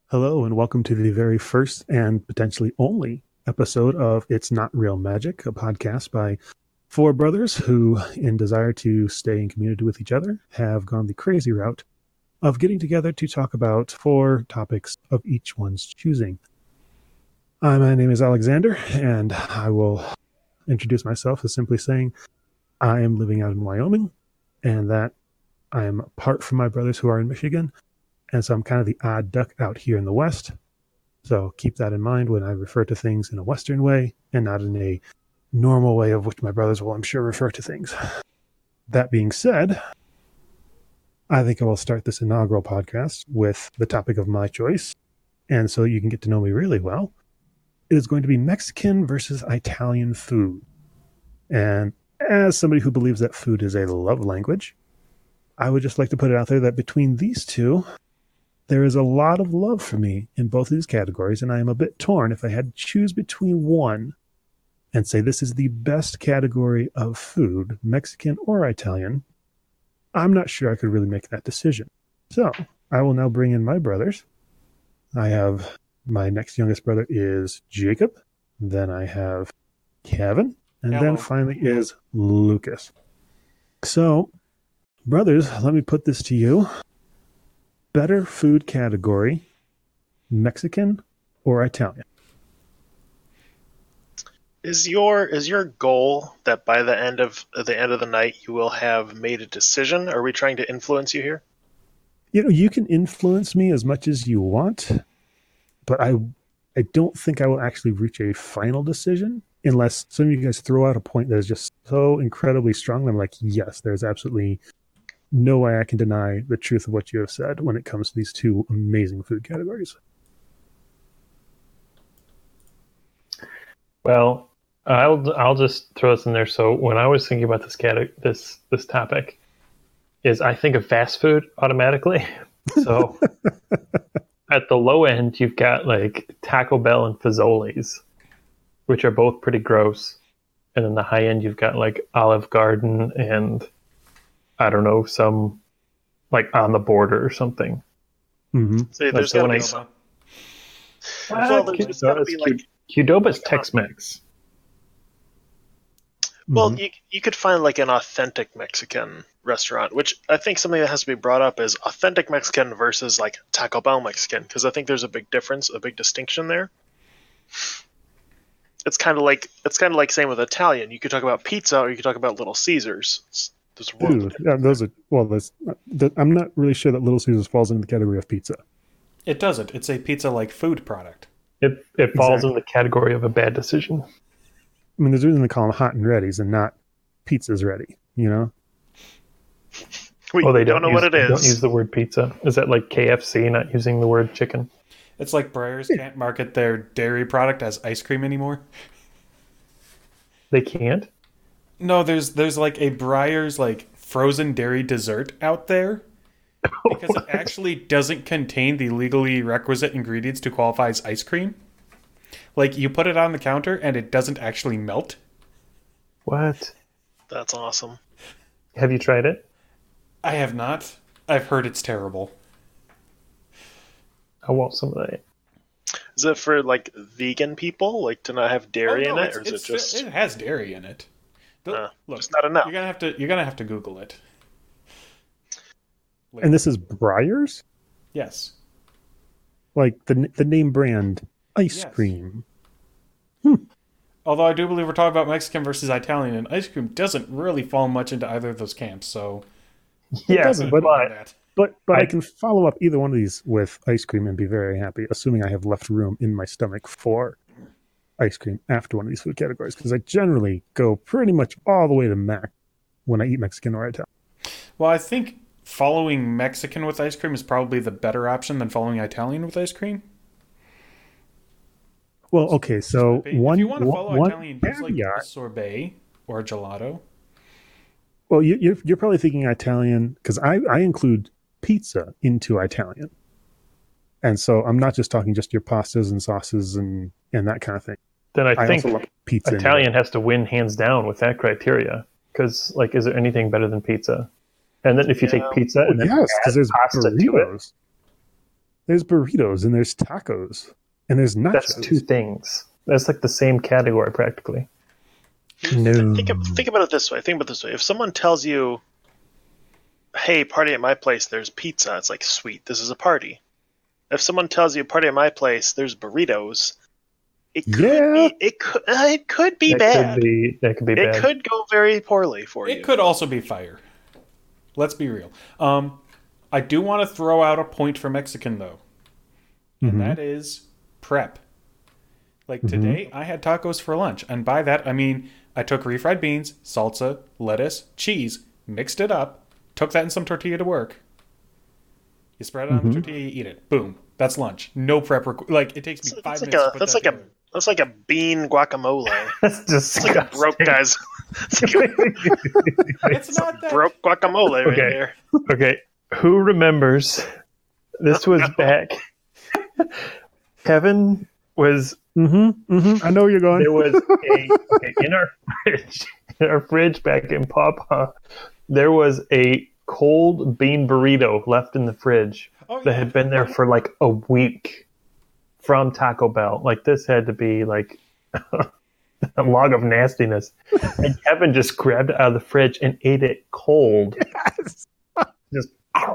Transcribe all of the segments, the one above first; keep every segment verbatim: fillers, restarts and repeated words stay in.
Hello, and welcome to the very first and potentially only episode of It's Not Real Magic, a podcast by four brothers who, in desire to stay in community with each other, have gone the crazy route of getting together to talk about four topics of each one's choosing. Uh, my name is Alexander, and I will introduce myself as simply saying I am living out in Wyoming, and that I am apart from my brothers who are in Michigan. And so I'm kind of the odd duck out here in the West. So keep that in mind when I refer to things in a Western way and not in a normal way of which my brothers will, I'm sure, refer to things. That being said, I think I will start this inaugural podcast with the topic of my choice. And so you can get to know me really well. It is going to be Mexican versus Italian food. And as somebody who believes that food is a love language, I would just like to put it out there that between these two, there is a lot of love for me in both of these categories, and I am a bit torn if I had to choose between one and say this is the best category of food, Mexican or Italian. I'm not sure I could really make that decision. So I will now bring in my brothers. I have my next youngest brother is Jacob. Then I have Kevin. And Hello. Then finally is Lucas. So, brothers, let me put this to you. Better food category, Mexican or Italian? Is your is your goal that by the end of at the end of the night you will have made a decision? Are we trying to influence you here? You know, you can influence me as much as you want, but I I don't think I will actually reach a final decision unless some of you guys throw out a point that is just so incredibly strong that I'm like, yes, there's absolutely no way I can deny the truth of what you have said when it comes to these two amazing food categories. Well, I'll I'll just throw this in there. So when I was thinking about this cate- this this topic, is I think of fast food automatically. So at the low end, you've got like Taco Bell and Fazoli's, which are both pretty gross, and then the high end, you've got like Olive Garden and I don't know, some like On the Border or something. Mm-hmm. See, there's So got to when be I- some. Ah, Well, there's Qdoba's gotta be, like- Qdoba's Tex-Mex. Well, Mhm. you you could find like an authentic Mexican restaurant, which I think something that has to be brought up is authentic Mexican versus like Taco Bell Mexican, because I think there's a big difference, a big distinction there. It's kind of like it's kind of like same with Italian. You could talk about pizza, or you could talk about Little Caesars. It's, there's a world of Dude, difference. yeah, those are well. There's, the, I'm not really sure that Little Caesars falls into the category of pizza. It doesn't. It's a pizza-like food product. It it falls Exactly. in the category of a bad decision. I mean, there's a reason they call them hot and ready's and not pizzas ready. You know, We Oh, they don't, don't, know use, what it they is. don't use the word pizza. Is that like K F C not using the word chicken? It's like Breyers can't market their dairy product as ice cream anymore. They can't? No, there's there's like a Breyers like frozen dairy dessert out there because it actually doesn't contain the legally requisite ingredients to qualify as ice cream. Like you put it on the counter and it doesn't actually melt. What? That's awesome. Have you tried it? I have not. I've heard it's terrible. I want some of that. Is it for like vegan people, like to not have dairy Oh, no, in it, it's- or is it it's- just? it has dairy in it. The- Uh, look, just not enough. You're gonna have to you're gonna have to Google it. and this is Breyers, Yes. like the the name brand ice Yes. cream. Although I do believe we're talking about Mexican versus Italian, and ice cream doesn't really fall much into either of those camps, so... Yes, doesn't, but- but that. But but I, I- can follow up either one of these with ice cream and be very happy, assuming I have left room in my stomach for ice cream after one of these food categories, because I generally go pretty much all the way to mac when I eat Mexican or Italian. Well, I think following Mexican with ice cream is probably the better option than following Italian with ice cream. Well, okay, so If one you want to follow one Italian, use like caveat. a sorbet or a gelato. Well, you, you're you're probably thinking Italian because I I include pizza into Italian, and so I'm not just talking just your pastas and sauces and and that kind of thing. then I, I think also love pizza. in Italian has to win hands down with that criteria. Because, like, is there anything better than pizza? And then if you Yeah. take pizza there. and then Yes, because add there's pasta to it, burritos. There's burritos and there's tacos and there's nachos. That's two things. That's like the same category practically. No. Think, of, think about it this way. Think about it this way. If someone tells you, hey, party at my place, there's pizza, it's like, sweet, this is a party. If someone tells you, party at my place, there's burritos, it could Yeah. be, it could, uh, it could be that bad. Could be, that could be it bad. could go very poorly for you. It could also be fire. Let's be real. Um, I do want to throw out a point for Mexican, though. And Mhm. that is prep. Like today, I had tacos for lunch. And by that, I mean I took refried beans, salsa, lettuce, cheese, mixed it up, took that in some tortilla to work. You spread it on the tortilla, you eat it. Boom. That's lunch. No prep. Requ- like, it takes me That's five like minutes a to put that's that like a together. that's like a bean guacamole. That's just It's like a broke guy's it's like a It's not that. broke guacamole right Okay. there. Okay, who remembers? This was back. Kevin was Mm-hmm. Mm-hmm. I know where you're going. there was a okay, in our fridge, in our fridge back in Pawpaw, there was a cold bean burrito left in the fridge Oh, that yeah. had been there for like a week from Taco Bell. Like this had to be like a log of nastiness. And Kevin just grabbed it out of the fridge and ate it cold. Yes. Just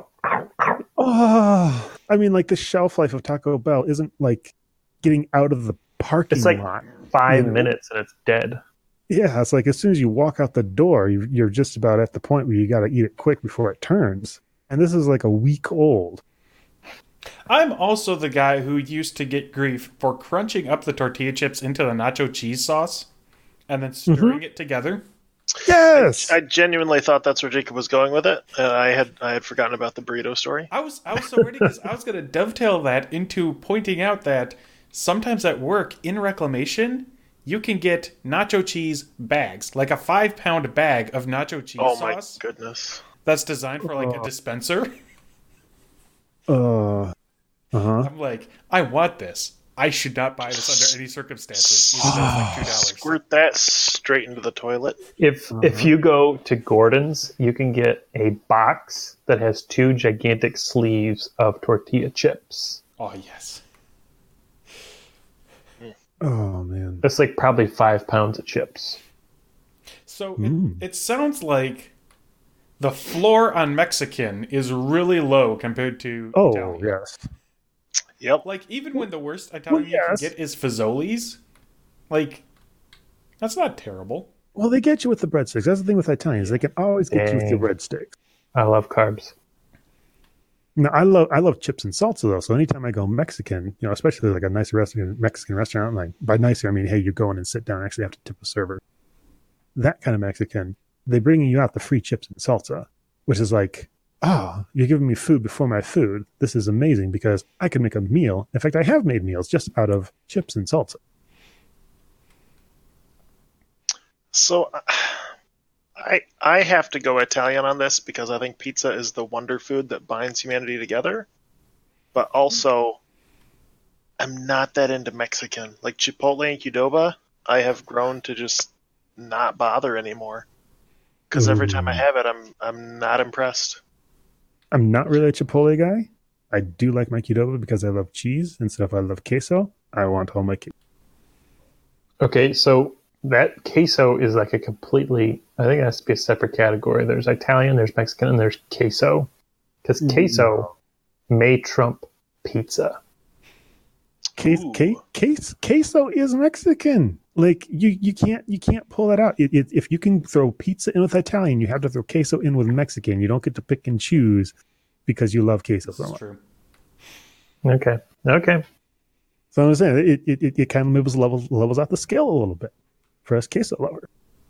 Oh, I mean, like the shelf life of Taco Bell isn't like getting out of the parking It's like lot. five You know? minutes and it's dead. Yeah, it's like as soon as you walk out the door, you- you're just about at the point where you got to eat it quick before it turns. And this is like a week old. I'm also the guy who used to get grief for crunching up the tortilla chips into the nacho cheese sauce and then stirring it together. Yes. I genuinely thought that's where Jacob was going with it, and I had I had forgotten about the burrito story. I was I was so ready because I was going to dovetail that into pointing out that sometimes at work in reclamation you can get nacho cheese bags, like a five pound bag of nacho cheese Oh my sauce goodness! that's designed for like a Oh. dispenser. Uh, uh-huh. I'm like, I want this. I should not buy this under any circumstances, even though it's like two dollars. Squirt that straight into the toilet. If if you go to Gordon's, you can get a box that has two gigantic sleeves of tortilla chips. Oh yes. Oh, man. That's like probably five pounds of chips. So Mm. it, it sounds like the floor on Mexican is really low compared to Oh, Italian. yes. Yep. Like even when the worst Italian Well, yes. you can get is Fazoli's, like that's not terrible. Well, they get you with the breadsticks. That's the thing with Italians. They can always get you with the Dang. breadsticks. I love carbs. Now, I love I love chips and salsa though. So anytime I go Mexican, you know, especially like a nice restaurant, Mexican restaurant, like by nicer I mean, hey, you go in and sit down and actually have to tip a server. That kind of Mexican, they bring you out the free chips and salsa, which is like, oh, you're giving me food before my food. This is amazing because I can make a meal. In fact, I have made meals just out of chips and salsa. So, uh, I I have to go Italian on this because I think pizza is the wonder food that binds humanity together. But also, I'm not that into Mexican. Like Chipotle and Qdoba, I have grown to just not bother anymore. Because every time I Ooh. have it, I'm I'm not impressed. I'm not really a Chipotle guy. I do like my Qdoba because I love cheese. And so if I love queso, I want all my queso. Okay, so that queso is like a completely, I think it has to be a separate category. There's Italian, there's Mexican, and there's queso. Because queso may trump pizza. Queso, Ooh. queso, queso is Mexican. Like you, you can't, you can't pull that out. It, it, if you can throw pizza in with Italian, you have to throw queso in with Mexican. You don't get to pick and choose because you love queso This so is much. true. Okay, okay. So I'm saying it, it, it, it kind of levels, levels levels out the scale a little bit for us queso lover.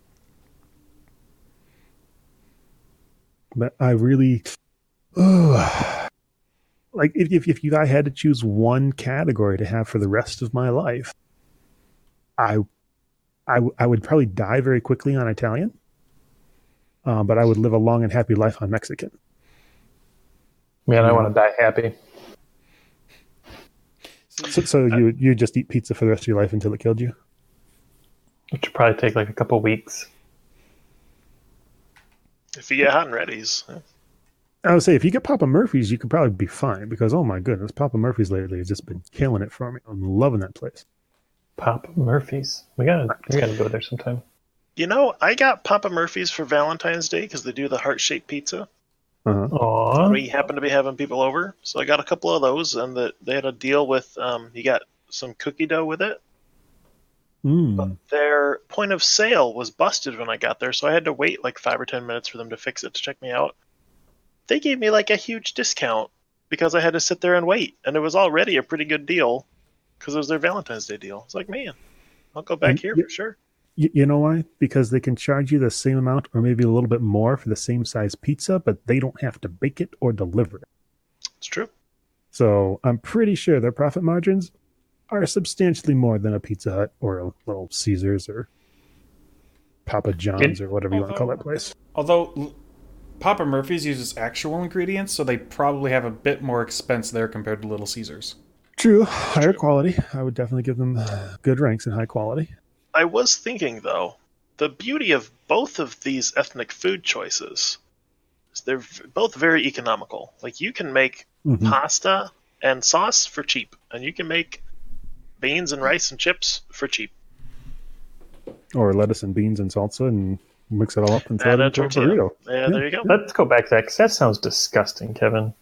But I really, oh, like if if if you I had to choose one category to have for the rest of my life, I, I, w- I would probably die very quickly on Italian, uh, but I would live a long and happy life on Mexican. Man, I want to die happy. So, so you you just eat pizza for the rest of your life until it killed you? Which would probably take like a couple weeks. If you get hot and ready's, I would say if you get Papa Murphy's, you could probably be fine because oh my goodness, Papa Murphy's lately has just been killing it for me. I'm loving that place. Papa Murphy's. We gotta we gotta go there sometime. You know, I got Papa Murphy's for Valentine's Day because they do the heart-shaped pizza. Uh-huh. Aww. We happened to be having people over, so I got a couple of those, and the, they had a deal with um, you got some cookie dough with it. Mm. But their point of sale was busted when I got there, so I had to wait like five or ten minutes for them to fix it to check me out. They gave me like a huge discount because I had to sit there and wait, and it was already a pretty good deal because it was their Valentine's Day deal. It's like, man, I'll go back And here you- for sure. You, you know why? Because they can charge you the same amount or maybe a little bit more for the same size pizza, but they don't have to bake it or deliver it. It's true. So I'm pretty sure their profit margins are substantially more than a Pizza Hut or a little Caesars or Papa John's or whatever you want to call that place. Although l- Papa Murphy's uses actual ingredients, so they probably have a bit more expense there compared to Little Caesars. True, higher quality. I would definitely give them good ranks in high quality. I was thinking, though, the beauty of both of these ethnic food choices is they're v- both very economical. Like, you can make Mhm. pasta and sauce for cheap, and you can make beans and rice and chips for cheap. Or lettuce and beans and salsa and mix it all up and throw And it a into a tortilla. burrito. Yeah, there you go. Let's go back to that because that sounds disgusting, Kevin.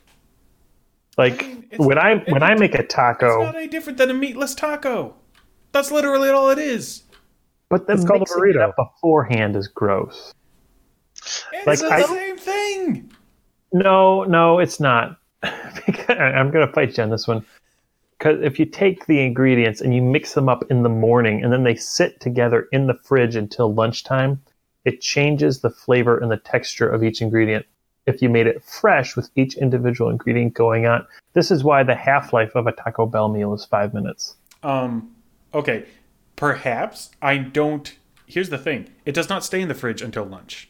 Like I mean, it's- when I it- when I it- make a It's taco, not any different than a meatless taco. That's literally all it is. but then It's called a mixing it burrito. up beforehand is gross. It's Like, the I- same thing. No, no, it's not. Because- I'm going to fight you on this one. Because if you take the ingredients and you mix them up in the morning and then they sit together in the fridge until lunchtime, it changes the flavor and the texture of each ingredient. If you made it fresh with each individual ingredient going on, this is why the half-life of a Taco Bell meal is five minutes. Um, okay, perhaps I don't. Here's the thing: it does not stay in the fridge until lunch.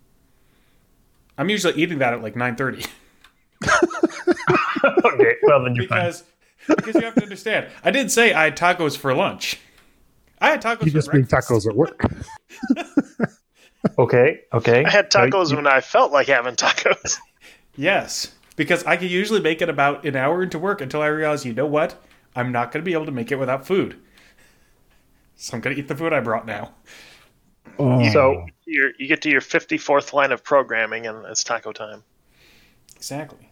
I'm usually eating that at like nine thirty Okay, well then you're fine. because because you have to understand. I didn't say I had tacos for lunch. I had tacos. You for just mean breakfast. tacos at work. Okay, okay. I had tacos Right. when I felt like having tacos. Yes, because I could usually make it about an hour into work until I realize, you know what? I'm not going to be able to make it without food. So I'm going to eat the food I brought now. Oh. So You're, you get to your fifty-fourth line of programming, and it's taco time. Exactly.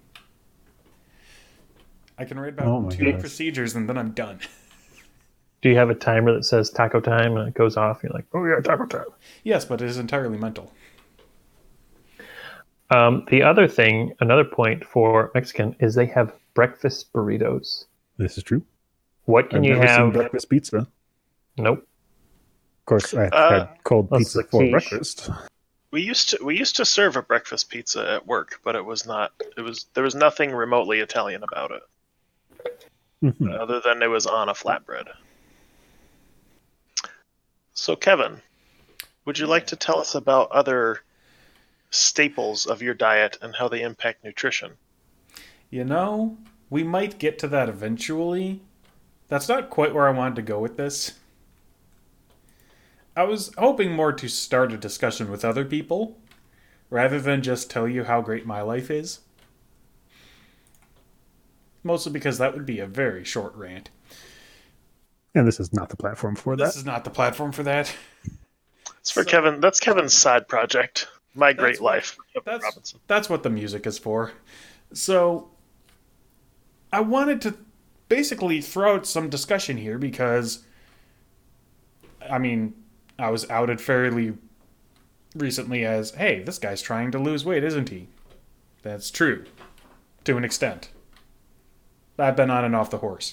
I can write Oh about my two goodness. procedures and then I'm done. do you have a timer that says taco time and it goes off? You're like, oh yeah, taco time. Yes, but it is entirely mental. Um, the other thing, another point for Mexican is they have breakfast burritos. This is true. What can I've you never seen have? breakfast pizza. Of Nope. course, I Uh, had cold that's pizza the for quiche. breakfast. We used to we used to serve a breakfast pizza at work, but it was not. It was there was nothing remotely Italian about it, Mhm. other than it was on a flatbread. So, Kevin, would you like to tell us about other staples of your diet and how they impact nutrition? You know, we might get to that eventually. That's not quite where I wanted to go with this. I was hoping more to start a discussion with other people, rather than just tell you how great my life is. Mostly because that would be a very short rant. And this is not the platform for This that. is not the platform for that. It's for So- Kevin. That's Kevin's side project. My Great That's what- Life. Kevin That's Robinson. that's what the music is for. So I wanted to basically throw out some discussion here because I mean, I was outed fairly recently as, hey, this guy's trying to lose weight, isn't he? That's true. To an extent. I've been on and off the horse.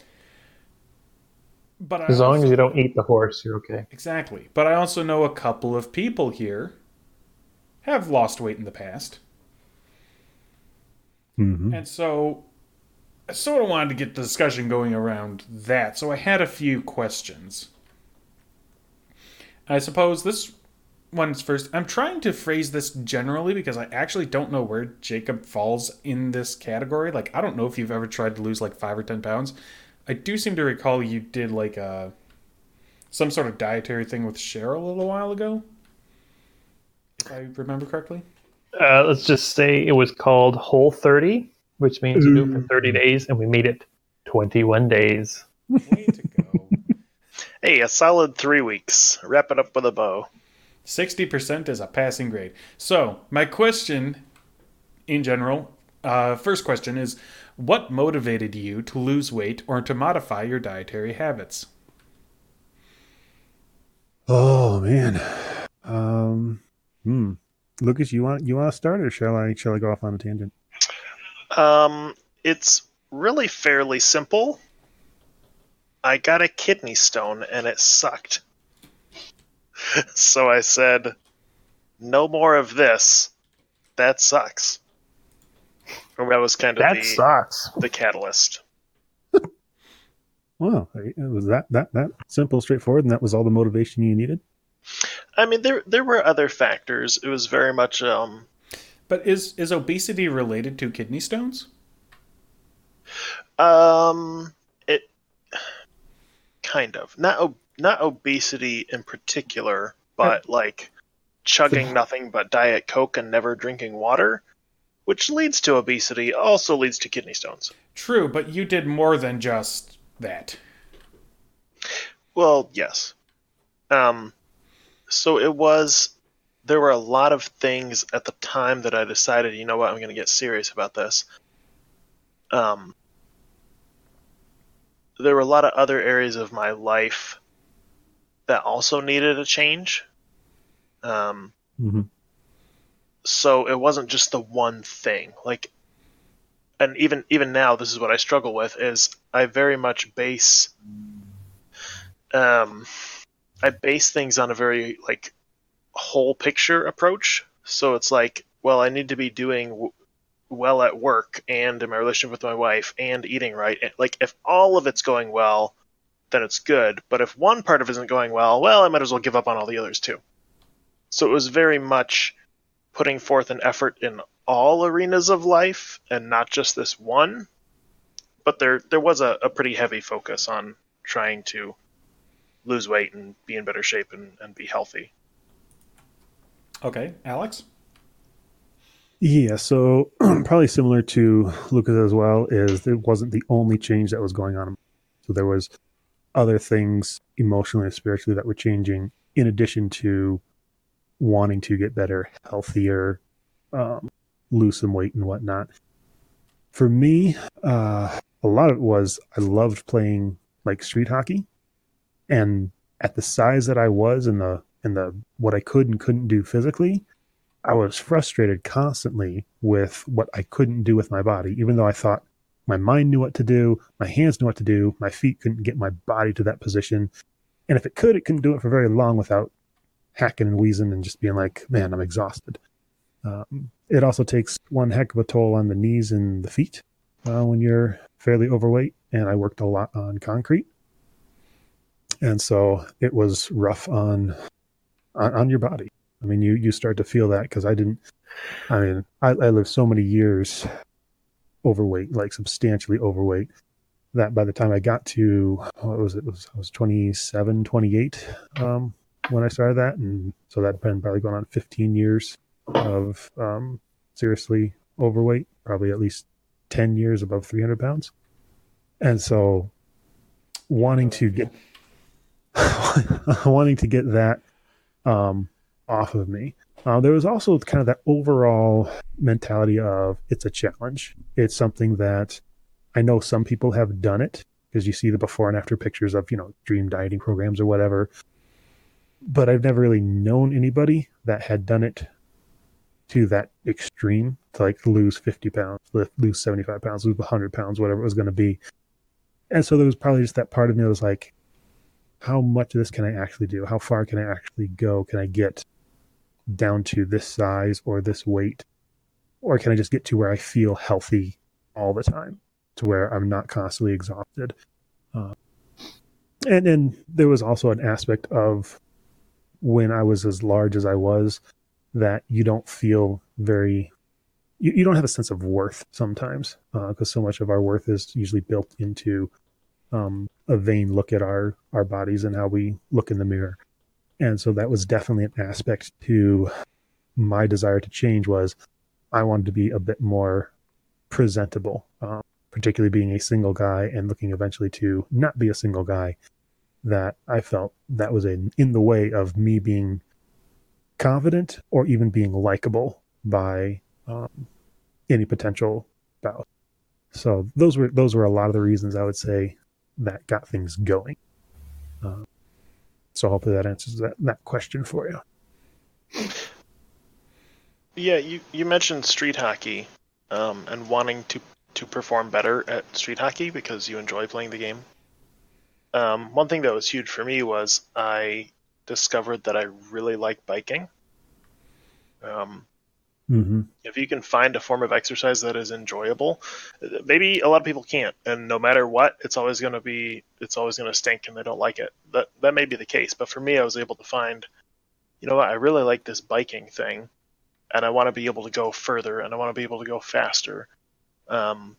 But I As long also- as you don't eat the horse, you're okay. Exactly. But I also know a couple of people here have lost weight in the past. Mhm. And so I sort of wanted to get the discussion going around that. So I had a few questions. I suppose this one's first. I'm trying to phrase this generally because I actually don't know where Jacob falls in this category. Like, I don't know if you've ever tried to lose like five or ten pounds. I do seem to recall you did like a some sort of dietary thing with Cheryl a little while ago. If I remember correctly. Uh, let's just say it was called Whole thirty, which means you do it for thirty days, and we made it twenty-one days. Way to go. Hey, a solid three weeks. Wrap it up with a bow. sixty percent is a passing grade. So, my question in general, uh, first question is, what motivated you to lose weight or to modify your dietary habits? Oh man. Um hmm. Lucas, you want you want to start, or shall I shall I go off on a tangent? Um, it's really fairly simple. I got a kidney stone and it sucked. So I said, no more of this. That sucks. Or that was kind of That the, sucks. the catalyst. Wow, it was that that that simple, straightforward, and that was all the motivation you needed. I mean, there there were other factors. It was very much um, But is is obesity related to kidney stones? um, it kind of not ob- not obesity in particular, but like chugging nothing but Diet Coke and never drinking water, which leads to obesity, also leads to kidney stones. True, but you did more than just that. Well, yes. Um, so it was, there were a lot of things at the time that I decided, you know what, I'm going to get serious about this. Um, there were a lot of other areas of my life that also needed a change. Um, Mm-hmm. so it wasn't just the one thing. Like, and even even now, this is what I struggle with: is I very much base, um, I base things on a very like whole picture approach. So it's like, well, I need to be doing w- well at work and in my relationship with my wife and eating right. Like, if all of it's going well, then it's good. But if one part of it isn't going well, well, I might as well give up on all the others too. So it was very much putting forth an effort in all arenas of life and not just this one. But there there was a, a pretty heavy focus on trying to lose weight and be in better shape and, and be healthy. Okay, Alex? Yeah, so probably similar to Lucas as well, is it wasn't the only change that was going on. So there was other things emotionally and spiritually that were changing in addition to wanting to get better, healthier, um, lose some weight and whatnot. For me, uh, a lot of it was I loved playing like street hockey, and at the size that I was and the and the what I could and couldn't do physically, I was frustrated constantly with what I couldn't do with my body, even though I thought my mind knew what to do, my hands knew what to do, my feet couldn't get my body to that position. And if it could, it couldn't do it for very long without hacking and wheezing and just being like, man, I'm exhausted. Um, it also takes one heck of a toll on the knees and the feet uh, when you're fairly overweight. And I worked a lot on concrete. And so it was rough on on, on your body. I mean, you, you start to feel that because I didn't, I mean, I, I lived so many years overweight, like substantially overweight, that by the time I got to, what was it, it was, I was twenty-seven, twenty-eight um, when I started that. And so that had been probably going on fifteen years of um, seriously overweight, probably at least ten years above three hundred pounds. And so wanting to get, wanting to get that um, off of me. Uh, there was also kind of that overall mentality of it's a challenge. It's something that I know some people have done it because you see the before and after pictures of, you know, dream dieting programs or whatever. But I've never really known anybody that had done it to that extreme, to like lose fifty pounds, lose seventy-five pounds, lose one hundred pounds, whatever it was going to be. And so there was probably just that part of me that was like, how much of this can I actually do? How far can I actually go? Can I get down to this size or this weight? Or can I just get to where I feel healthy all the time, to where I'm not constantly exhausted? Uh, and then there was also an aspect of when I was as large as I was that you don't feel very, you, you don't have a sense of worth sometimes, because uh, so much of our worth is usually built into um, a vain look at our, our bodies and how we look in the mirror. And so that was definitely an aspect to my desire to change was I wanted to be a bit more presentable, um, particularly being a single guy and looking eventually to not be a single guy. That I felt that was a, in the way of me being confident or even being likable by um, any potential spouse. So those were those were a lot of the reasons I would say that got things going. Uh, so hopefully that answers that, that question for you. Yeah, you, you mentioned street hockey um, and wanting to, to perform better at street hockey because you enjoy playing the game. Um, one thing that was huge for me was I discovered that I really like biking. Um, Mm-hmm. if you can find a form of exercise that is enjoyable, maybe a lot of people can't, and no matter what, it's always going to be, it's always going to stink and they don't like it. That, that may be the case, but for me, I was able to find, you know what, I really like this biking thing, and I want to be able to go further, and I want to be able to go faster. Um,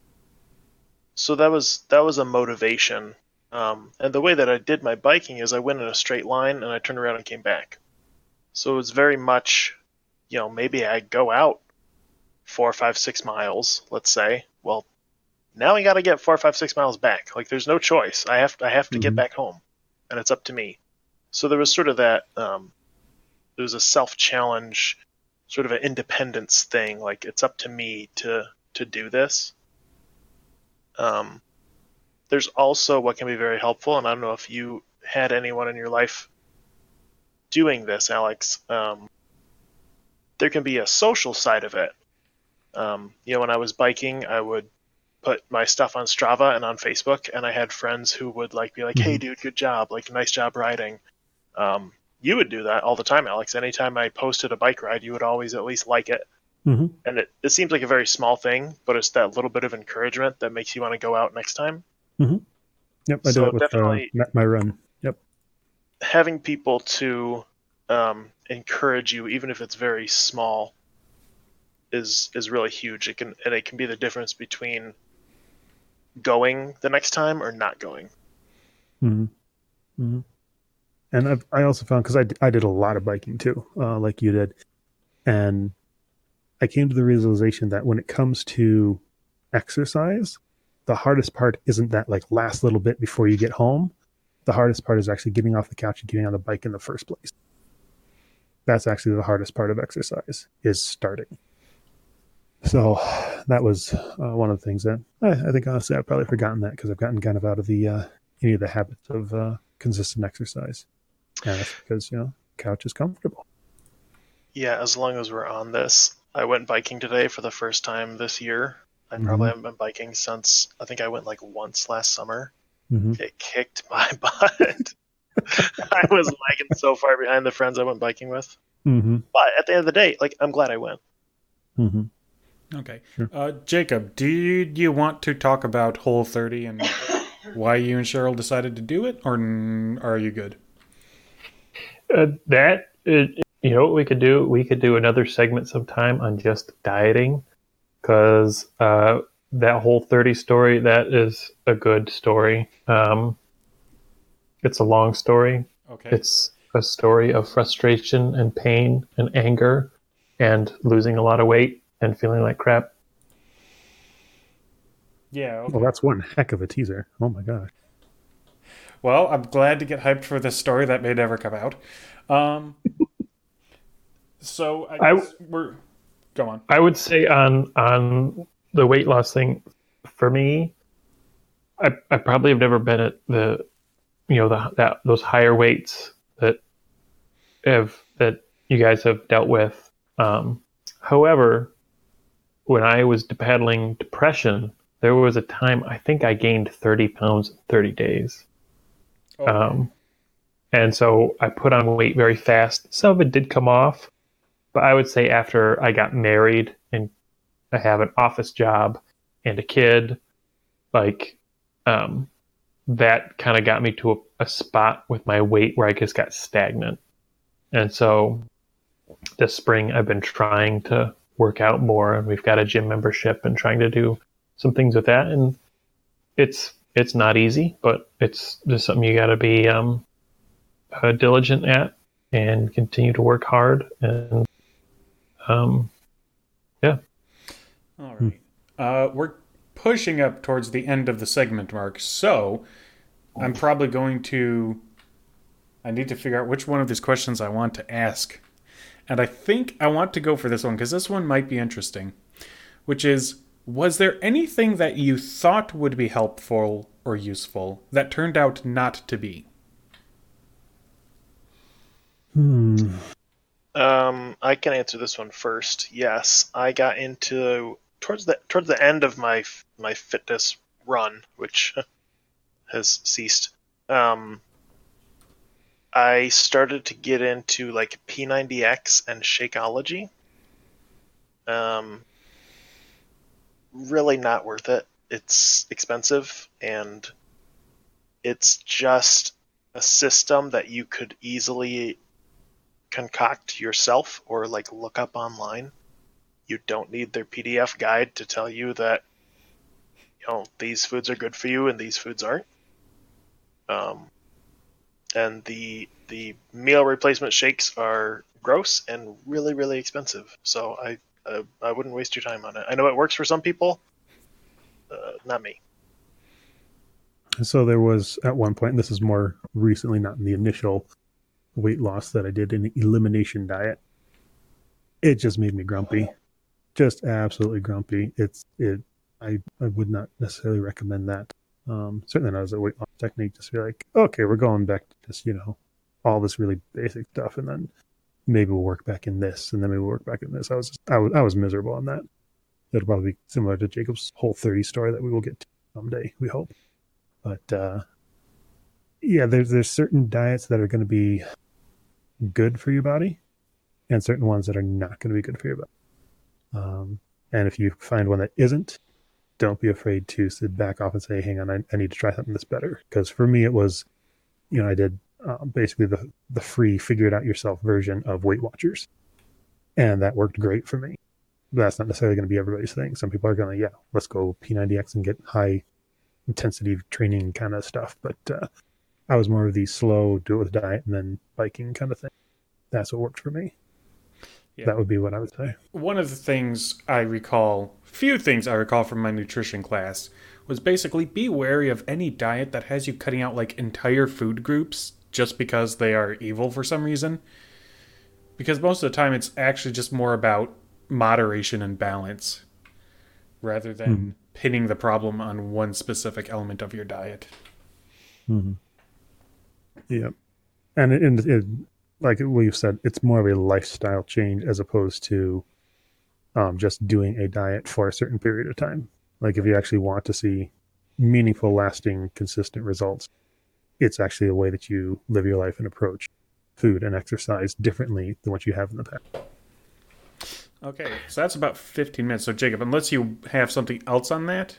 so that was, that was a motivation. Um, and the way that I did my biking is I went in a straight line and I turned around and came back. So it was very much, you know, maybe I go out four, five, six miles, let's say. Well, now I got to get four, five, six miles back. Like there's no choice. I have, I have to Mm-hmm. get back home, and it's up to me. So there was sort of that. Um, there was a self-challenge, sort of an independence thing. Like it's up to me to to do this. Um. There's also what can be very helpful, and I don't know if you had anyone in your life doing this, Alex. Um, there can be a social side of it. Um, you know, when I was biking, I would put my stuff on Strava and on Facebook, and I had friends who would like be like, Mhm. "Hey, dude, good job! Like, nice job riding." Um, you would do that all the time, Alex. Anytime I posted a bike ride, you would always at least like it. Mm-hmm. And it, it seems like a very small thing, but it's that little bit of encouragement that makes you want to go out next time. Mm-hmm. Yep, I So do it with uh, definitely- my- my run. Yep. Having people to um, encourage you, even if it's very small, is is really huge. It can and it can be the difference between going the next time or not going. Mm-hmm. Mm-hmm. And I've, I also found, because I, d- I did a lot of biking too, uh, like you did, and I came to the realization that when it comes to exercise, the hardest part isn't that like last little bit before you get home. The hardest part is actually getting off the couch and getting on the bike in the first place. That's actually the hardest part of exercise, is starting. So that was uh, one of the things that I, I think honestly I've probably forgotten that because I've gotten kind of out of the uh, any of the habits of uh, consistent exercise. And that's because, you know, couch is comfortable. Yeah, as long as we're on this, I went biking today for the first time this year. I probably Mhm. haven't been biking since I think I went like once last summer. Mm-hmm. It kicked my butt. I was lagging so far behind the friends I went biking with. Mm-hmm. But at the end of the day, like I'm glad I went. Mm-hmm. Okay. Sure. Uh, Jacob, do you, do you want to talk about Whole thirty and why you and Cheryl decided to do it, or n- are you good? Uh, that uh, you know what we could do? We could do another segment sometime on just dieting, because uh, that Whole thirty story, that is a good story. Um, it's a long story. Okay. It's a story of frustration and pain and anger and losing a lot of weight and feeling like crap. yeah. Okay. Well, that's one heck of a teaser. Oh my gosh. Well, I'm glad to get hyped for this story that may never come out. Um, so I I- guess we're go on. I would say on on the weight loss thing, for me, I I probably have never been at the you know the that those higher weights that have that you guys have dealt with. Um, however, when I was battling depression, there was a time I think I gained thirty pounds in thirty days. Okay. Um, and so I put on weight very fast. Some of it did come off, but I would say after I got married and I have an office job and a kid, like, um, that kind of got me to a, a spot with my weight where I just got stagnant. And so this spring I've been trying to work out more, and we've got a gym membership and trying to do some things with that. And it's, it's not easy, but it's just something you got to be, um, uh, diligent at and continue to work hard. And Um, yeah. All right. Uh, we're pushing up towards the end of the segment mark, so I'm probably going to... I need to figure out which one of these questions I want to ask. And I think I want to go for this one, because this one might be interesting. Which is, was there anything that you thought would be helpful or useful that turned out not to be? Hmm. Um, I can answer this one first. Yes, I got into towards the towards the end of my my fitness run, which has ceased. Um, I started to get into like P ninety X and Shakeology. Um, really not worth it. It's expensive, and it's just a system that you could easily concoct yourself or like look up online. You don't need their P D F guide to tell you that, you know, these foods are good for you and these foods aren't. Um, and the the meal replacement shakes are gross and really really expensive. So I uh, I wouldn't waste your time on it. I know it works for some people, uh, not me. So there was at one point, and this is more recently, not in the initial weight loss that I did, an elimination diet. It just made me grumpy, just absolutely grumpy. It's it. I I would not necessarily recommend that. Um, certainly not as a weight loss technique. Just be like, okay, we're going back to just, you know, all this really basic stuff, and then maybe we'll work back in this, and then maybe we'll work back in this. I was just, I was I was miserable on that. It'll probably be similar to Jacob's Whole thirty story that we will get to someday, we hope. But uh, yeah, there's there's certain diets that are going to be good for your body, and certain ones that are not going to be good for your body. Um, and if you find one that isn't, don't be afraid to sit back off and say, hang on, I, I need to try something that's better. Because for me, it was, you know, I did uh, basically the, the free figure it out yourself version of Weight Watchers. And that worked great for me. But that's not necessarily going to be everybody's thing. Some people are going to, yeah, let's go P ninety X and get high intensity training kind of stuff. But uh, I was more of the slow, do it with diet and then biking kind of thing. That's what worked for me. Yeah. That would be what I would say. One of the things I recall, few things I recall from my nutrition class, was basically be wary of any diet that has you cutting out like entire food groups just because they are evil for some reason. Because most of the time it's actually just more about moderation and balance rather than mm-hmm. pinning the problem on one specific element of your diet. Mm-hmm. Yeah. And it, it, it, like we've said, it's more of a lifestyle change as opposed to um, just doing a diet for a certain period of time. Like if you actually want to see meaningful, lasting, consistent results, it's actually a way that you live your life and approach food and exercise differently than what you have in the past. Okay, so that's about fifteen minutes. So Jacob, unless you have something else on that?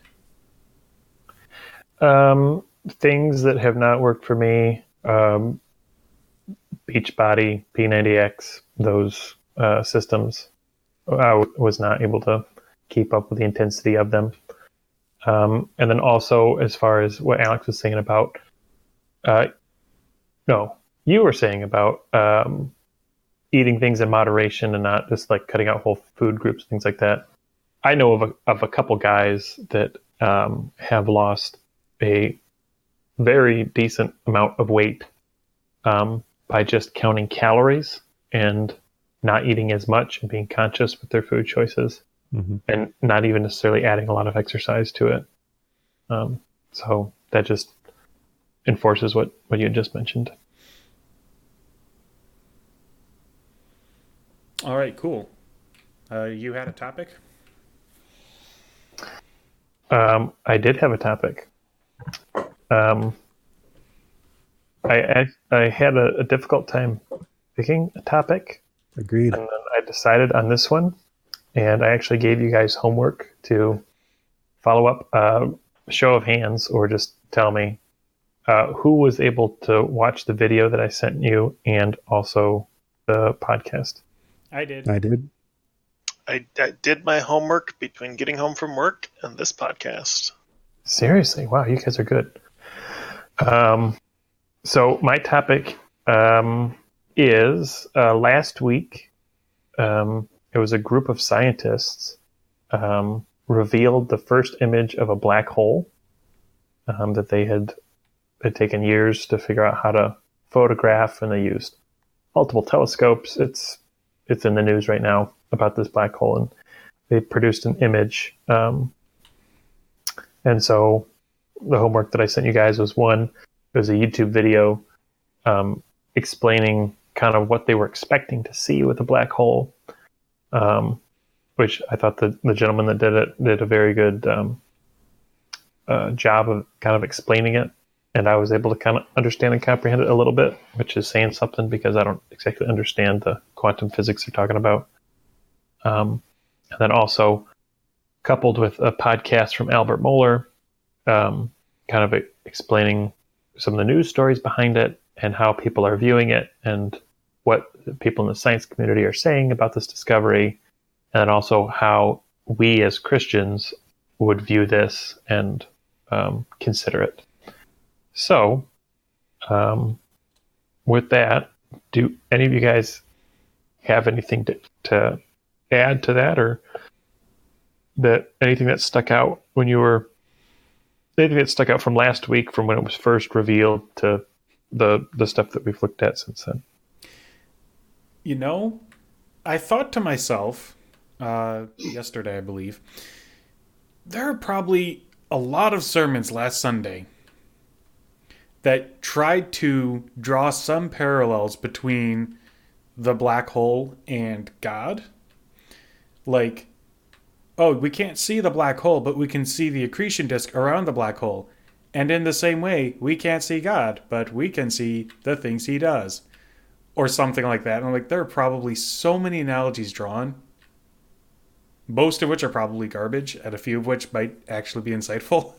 Um, things that have not worked for me, um, Beachbody, P ninety X, those uh, systems, I w- was not able to keep up with the intensity of them. Um, and then also, as far as what Alex was saying about, uh, no, you were saying about um, eating things in moderation and not just like cutting out whole food groups, things like that. I know of a, of a couple guys that um, have lost a very decent amount of weight um, by just counting calories and not eating as much and being conscious with their food choices, mm-hmm. and not even necessarily adding a lot of exercise to it. Um, so that just enforces what, what you had just mentioned. All right, cool. Uh, you had a topic? Um, I did have a topic. Um, I, I I had a, a difficult time picking a topic. Agreed. And then I decided on this one, and I actually gave you guys homework to follow up uh, a show of hands, or just tell me uh, who was able to watch the video that I sent you and also the podcast. I did. I did. I, I did my homework between getting home from work and this podcast. Seriously, wow, you guys are good. Um, so my topic um, is uh, last week um, it was a group of scientists um, revealed the first image of a black hole um, that they had had taken years to figure out how to photograph, and they used multiple telescopes. It's it's in the news right now about this black hole, and they produced an image. Um, and so the homework that I sent you guys was one, it was a YouTube video um, explaining kind of what they were expecting to see with a black hole, um, which I thought the, the gentleman that did it did a very good um, uh, job of kind of explaining it. And I was able to kind of understand and comprehend it a little bit, which is saying something because I don't exactly understand the quantum physics they're talking about. Um, and then also coupled with a podcast from Albert Mohler, um, kind of explaining some of the news stories behind it and how people are viewing it and what people in the science community are saying about this discovery. And then also how we as Christians would view this and um, consider it. So, um, with that, do any of you guys have anything to, to add to that, or that anything that stuck out when you were anything that stuck out from last week, from when it was first revealed to the the stuff that we've looked at since then? You know, I thought to myself uh, yesterday, I believe, there are probably a lot of sermons last Sunday that tried to draw some parallels between the black hole and God. Like, oh, we can't see the black hole, but we can see the accretion disk around the black hole. And in the same way, we can't see God, but we can see the things he does. Or something like that. And I'm like, there are probably so many analogies drawn, most of which are probably garbage, and a few of which might actually be insightful.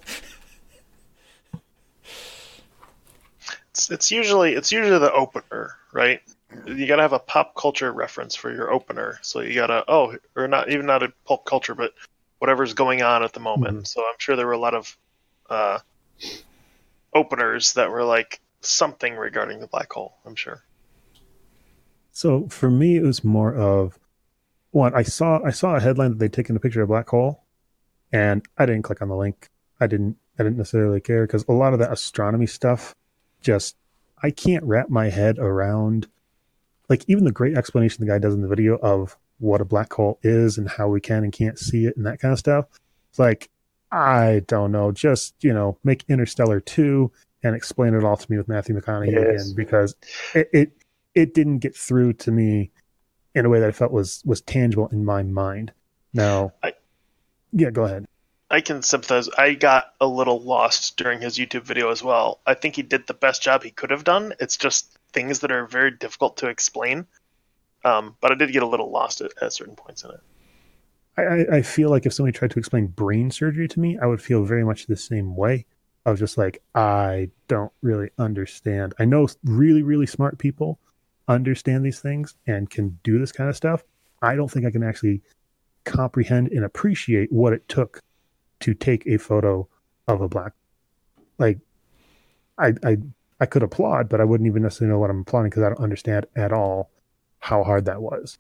It's, it's usually it's usually the opener, right? You gotta have a pop culture reference for your opener. So you gotta oh, or not even not a pop culture, but whatever's going on at the moment. Mm-hmm. So I'm sure there were a lot of uh, openers that were like something regarding the black hole. I'm sure. So for me, it was more of one. I saw I saw a headline that they'd taken a picture of a black hole, and I didn't click on the link. I didn't I didn't necessarily care because a lot of that astronomy stuff, just I can't wrap my head around. Like even the great explanation the guy does in the video of what a black hole is and how we can and can't see it and that kind of stuff. It's like, I don't know, just, you know, make Interstellar two and explain it all to me with Matthew McConaughey yes. again, because it, it it didn't get through to me in a way that I felt was was tangible in my mind. Now, I, yeah, go ahead. I can sympathize. I got a little lost during his YouTube video as well. I think he did the best job he could have done. It's just things that are very difficult to explain. Um, but I did get a little lost at, at certain points in it. I, I feel like if somebody tried to explain brain surgery to me, I would feel very much the same way. I was just like, I don't really understand. I know really, really smart people understand these things and can do this kind of stuff. I don't think I can actually comprehend and appreciate what it took to take a photo of a black. Like, I I I could applaud, but I wouldn't even necessarily know what I'm applauding because I don't understand at all how hard that was.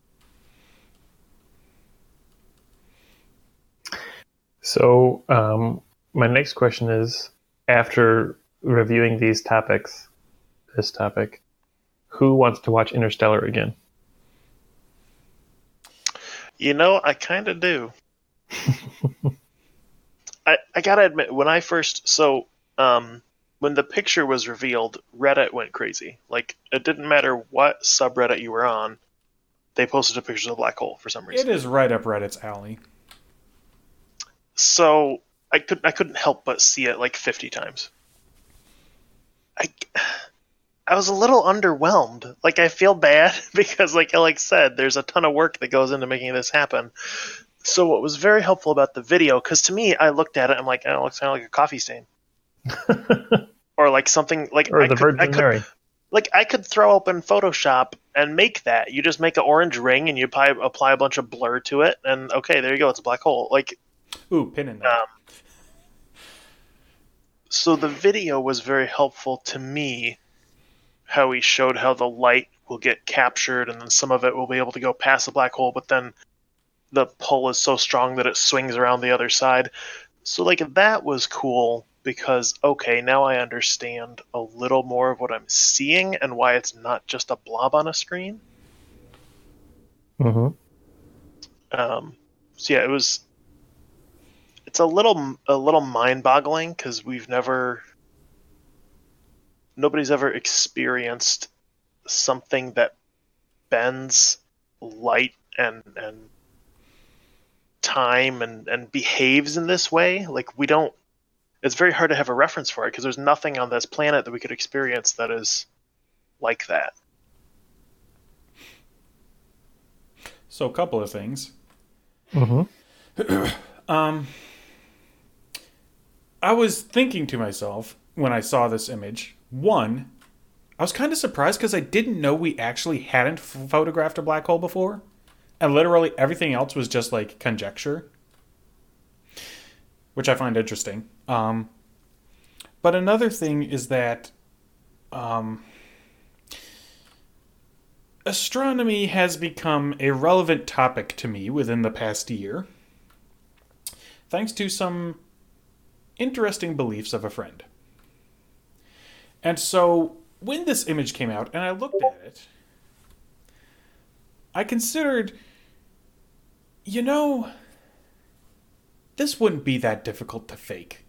So um, my next question is, after reviewing these topics, this topic, who wants to watch Interstellar again? You know, I kind of do. I, I gotta admit, when I first, so, um, when the picture was revealed, Reddit went crazy. Like, it didn't matter what subreddit you were on, they posted a picture of a black hole for some reason. It is right up Reddit's alley. So, I, could, I couldn't help but see it like fifty times. I, I was a little underwhelmed. Like, I feel bad because, like Alex said, there's a ton of work that goes into making this happen. So what was very helpful about the video, because to me, I looked at it, I'm like, oh, it looks kind of like a coffee stain. Or like something like... Or I the could, Virgin I could, Mary. Like, I could throw open Photoshop and make that. You just make an orange ring and you apply, apply a bunch of blur to it, and okay, there you go, it's a black hole. Like, ooh, pin in that. Um, so the video was very helpful to me, how he showed how the light will get captured and then some of it will be able to go past the black hole, but then the pull is so strong that it swings around the other side. So like that was cool because okay, now I understand a little more of what I'm seeing and why it's not just a blob on a screen. Mm-hmm. Um, so yeah, it was. It's a little a little mind-boggling because we've never, nobody's ever experienced something that bends light and and time and and behaves in this way. Like we don't. It's very hard to have a reference for it because there's nothing on this planet that we could experience that is like that. So a couple of things. Mm-hmm. um, I was thinking to myself when I saw this image, one, I was kind of surprised because I didn't know we actually hadn't f- photographed a black hole before. And literally everything else was just like conjecture, which I find interesting. Um, but another thing is that um, astronomy has become a relevant topic to me within the past year, thanks to some interesting beliefs of a friend. And so when this image came out and I looked at it, I considered, you know, this wouldn't be that difficult to fake.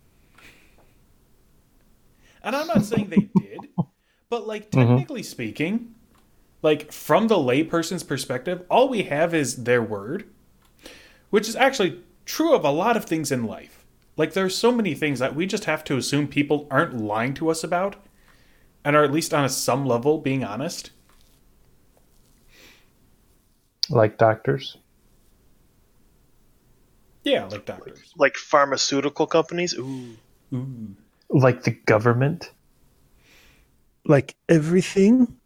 And I'm not saying they did, but like technically mm-hmm. speaking, like from the layperson's perspective, all we have is their word, which is actually true of a lot of things in life. Like, there's so many things that we just have to assume people aren't lying to us about and are at least on a some level being honest. Like doctors? Yeah, like doctors. Like, like pharmaceutical companies? Ooh. Ooh. Like the government? Like everything?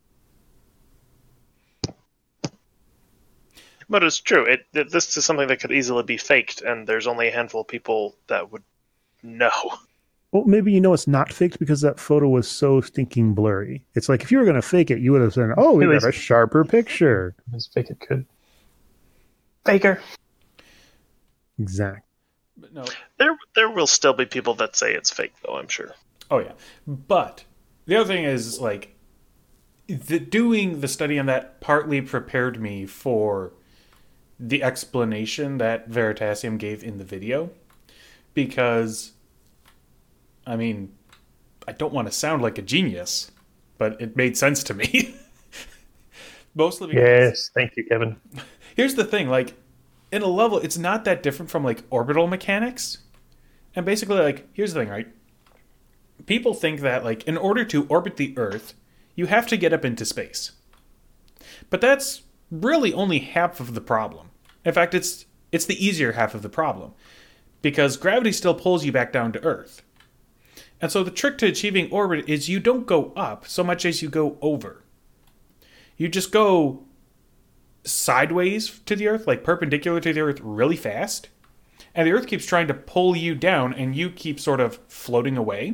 But it's true. It, it this is something that could easily be faked, and there's only a handful of people that would know. Well, maybe you know it's not faked because that photo was so stinking blurry. It's like if you were going to fake it, you would have said, "Oh, we got a sharper picture." Let's fake it could. Faker. Exactly. But no. There, there will still be people that say it's fake, though. I'm sure. Oh yeah, but the other thing is like, the, doing the study on that partly prepared me for the explanation that Veritasium gave in the video, because, I mean, I don't want to sound like a genius, but it made sense to me. Mostly because... Yes, thank you, Kevin. Here's the thing, like, in a level, it's not that different from, like, orbital mechanics. And basically, like, here's the thing, right? People think that, like, in order to orbit the Earth, you have to get up into space. But that's really only half of the problem. In fact, it's it's the easier half of the problem, because gravity still pulls you back down to Earth. And so the trick to achieving orbit is you don't go up so much as you go over. You just go sideways to the Earth, like perpendicular to the Earth really fast, and the Earth keeps trying to pull you down, and you keep sort of floating away.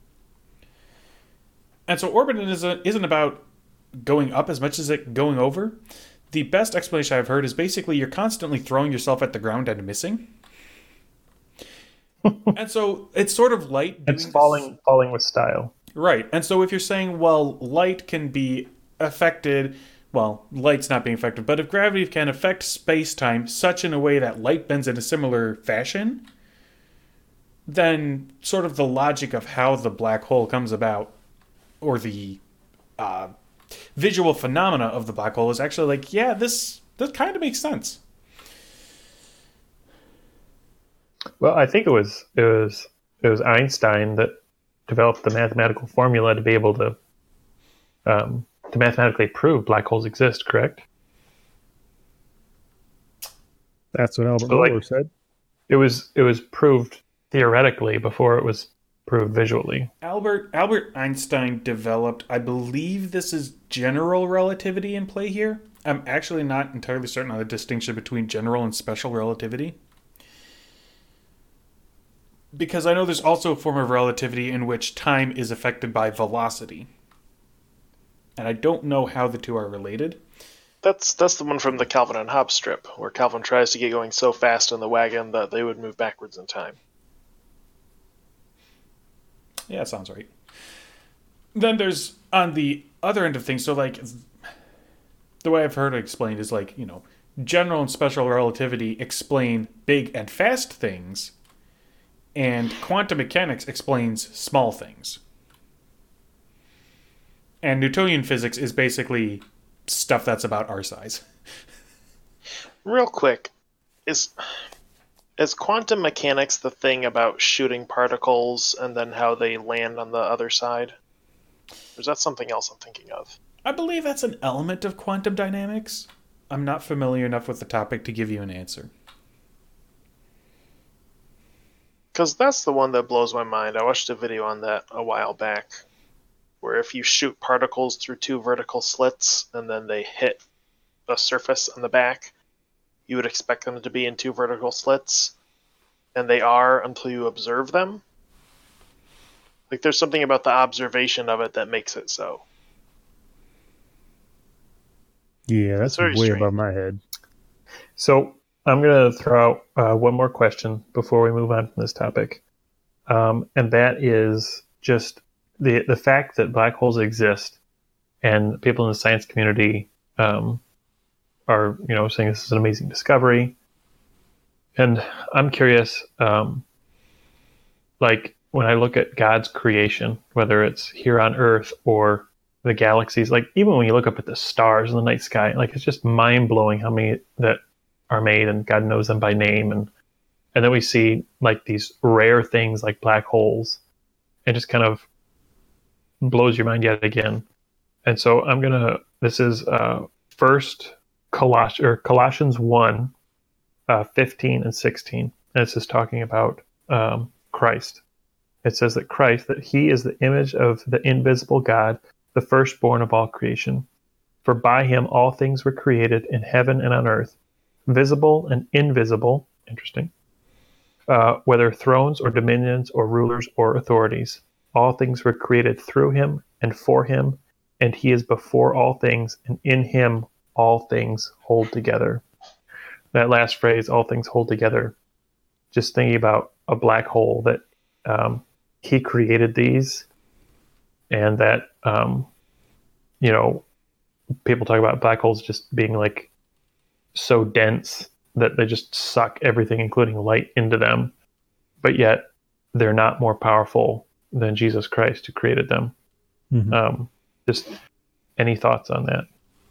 And so orbiting isn't, isn't about going up as much as it going over. The best explanation I've heard is basically you're constantly throwing yourself at the ground and missing. And so it's sort of light. It's falling, this. falling with style. Right. And so if you're saying, well, light can be affected, well, light's not being affected, but if gravity can affect space-time such in a way that light bends in a similar fashion, then sort of the logic of how the black hole comes about, or the uh, visual phenomena of the black hole is actually like, yeah, this this kind of makes sense. Well, I think it was it was it was Einstein that developed the mathematical formula to be able to um, to mathematically prove black holes exist. Correct? That's what Albert so, like, Bohr said. It was it was proved theoretically before it was proved visually. Albert Albert Einstein developed, I believe this is general relativity in play here. I'm actually not entirely certain on the distinction between general and special relativity. Because I know there's also a form of relativity in which time is affected by velocity. And I don't know how the two are related. That's that's the one from the Calvin and Hobbes strip, where Calvin tries to get going so fast in the wagon that they would move backwards in time. Yeah, that sounds right. Then there's on the other end of things, so like the way I've heard it explained is like, you know, general and special relativity explain big and fast things, and quantum mechanics explains small things. And Newtonian physics is basically stuff that's about our size. Real quick, is is quantum mechanics the thing about shooting particles and then how they land on the other side? Or is that something else I'm thinking of? I believe that's an element of quantum dynamics. I'm not familiar enough with the topic to give you an answer. Because that's the one that blows my mind. I watched a video on that a while back, where if you shoot particles through two vertical slits and then they hit a surface on the back, you would expect them to be in two vertical slits, and they are until you observe them. Like, there's something about the observation of it that makes it so. Yeah, that's way strange. above my head. So I'm going to throw out uh, one more question before we move on from this topic. Um, and that is just the the fact that black holes exist, and people in the science community um, are, you know, saying this is an amazing discovery. And I'm curious, um, like when I look at God's creation, whether it's here on Earth or the galaxies, like even when you look up at the stars in the night sky, like it's just mind blowing how many that are made, and God knows them by name. And and then we see like these rare things like black holes, and just kind of blows your mind yet again. And so I'm gonna. This is uh, first Coloss or Colossians one, uh, fifteen and sixteen, and this is talking about um, Christ. It says that Christ, that He is the image of the invisible God, the firstborn of all creation. For by Him all things were created in heaven and on earth, visible and invisible. Interesting. Uh, whether thrones or dominions or rulers or authorities, all things were created through Him and for Him, and He is before all things, and in Him all things hold together. That last phrase, all things hold together, just thinking about a black hole, that um, He created these, and that, um, you know, people talk about black holes just being like so dense that they just suck everything, including light, into them. But yet they're not more powerful than Jesus Christ, who created them. Mm-hmm. Um, just any thoughts on that?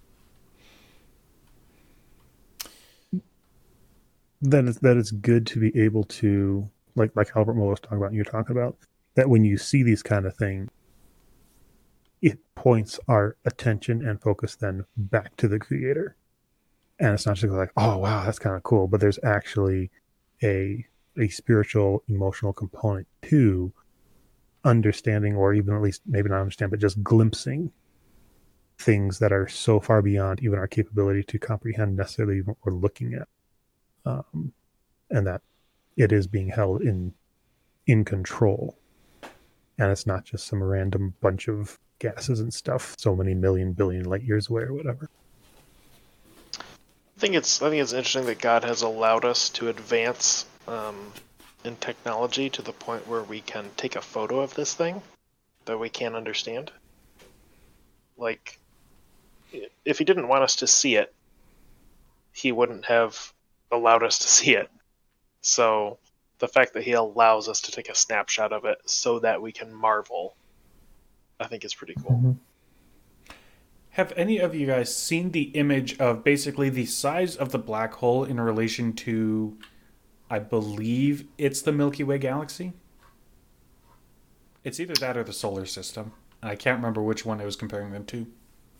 That is, that it's good to be able to, like like Albert Moeller was talking about and you're talking about, that when you see these kind of things, it points our attention and focus then back to the Creator. And it's not just like, oh, wow, that's kind of cool. But there's actually a a spiritual, emotional component to understanding, or even at least maybe not understand, but just glimpsing things that are so far beyond even our capability to comprehend necessarily what we're looking at. Um, and that it is being held in in control. And it's not just some random bunch of gases and stuff so many million billion light years away or whatever. I think it's I think it's interesting that God has allowed us to advance um, in technology to the point where we can take a photo of this thing that we can't understand. Like, if He didn't want us to see it, He wouldn't have allowed us to see it. So the fact that He allows us to take a snapshot of it so that we can marvel, I think is pretty cool. Mm-hmm. Have any of you guys seen the image of basically the size of the black hole in relation to, I believe it's the Milky Way galaxy? It's either that or the solar system. I can't remember which one I was comparing them to.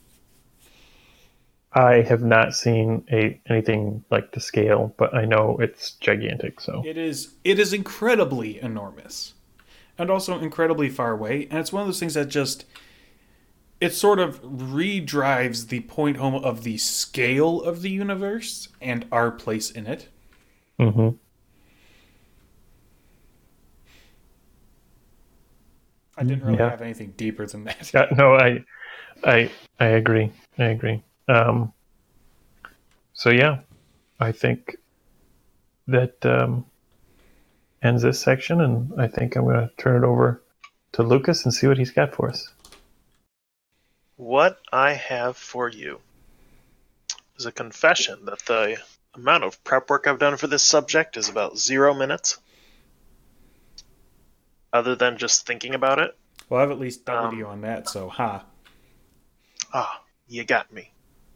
I have not seen a anything like to scale, but I know it's gigantic. So it is. It is incredibly enormous, and also incredibly far away. And it's one of those things that just, it sort of redrives the point home of the scale of the universe and our place in it. Mm-hmm. I didn't really yeah. have anything deeper than that. Yeah, no, I, I, I agree. I agree. Um, so yeah, I think that um, ends this section, and I think I'm going to turn it over to Lucas and see what he's got for us. What I have for you is a confession that the amount of prep work I've done for this subject is about zero minutes, other than just thinking about it. Well, I've at least doubled Um, you on that, so ha. Ah, you got me.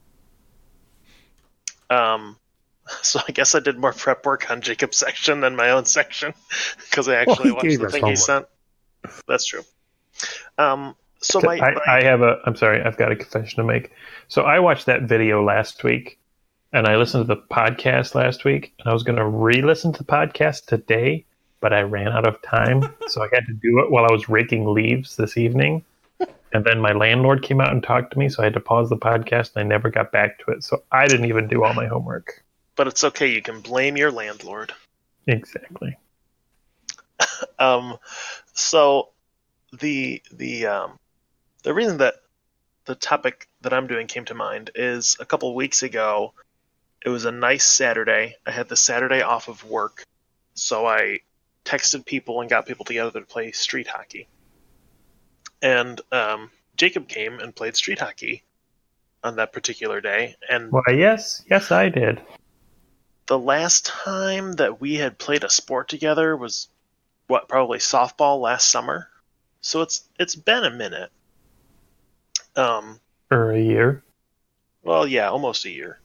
Um, so I guess I did more prep work on Jacob's section than my own section, because I actually Well, he watched gave the us thing he homework. sent. That's true. Um, so my, I, my I have a. I'm sorry, I've got a confession to make. So I watched that video last week, and I listened to the podcast last week, and I was going to re-listen to the podcast today, but I ran out of time, so I had to do it while I was raking leaves this evening. And then my landlord came out and talked to me, so I had to pause the podcast, and I never got back to it. So I didn't even do all my homework. but it's okay. You can blame your landlord. Exactly. Um, so the the um, the reason that the topic that I'm doing came to mind is a couple weeks ago. It was a nice Saturday. I had the Saturday off of work, so I texted people and got people together to play street hockey. And um, Jacob came and played street hockey on that particular day. And Why, yes, yes, I did. the last time that we had played a sport together was, what, probably softball last summer. So it's it's been a minute. Um, For a year. well, yeah, almost a year.